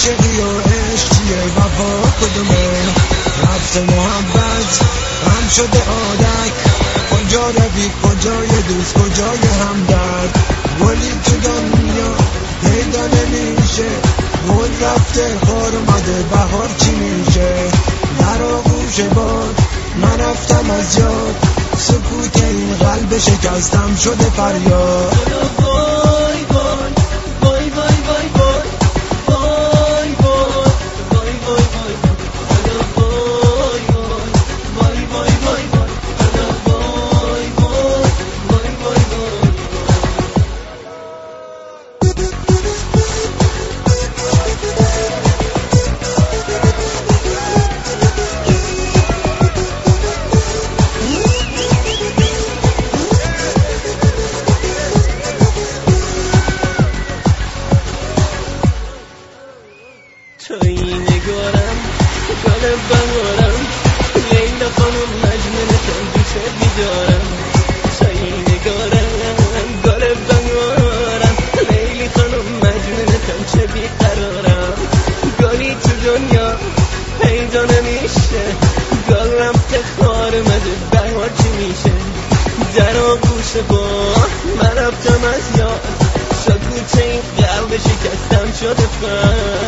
عاشقی و عشق چیه وفا کدومه رفت محبت هم شده عادت کجا روی کجای دوست کجای همدرد گلی تو دنیا پیدا نمیشه گل رفته خار اومده بهار چی میشه در آغوش باد من رفتم از یاد سکوت این قلب شکستم شده فریاد توی نگارم گل بهارم لیلا خانم مجنونتم دوست بیدارم توی نگارم گل بهارم لیلی خانم مجنونتم چه بیقرارم گلی تو دنیا پیدا نمیشه گل رفته خار اومده بهار چی میشه در آغوش با من رفتم از یاد سکوت این قلب شکستم شده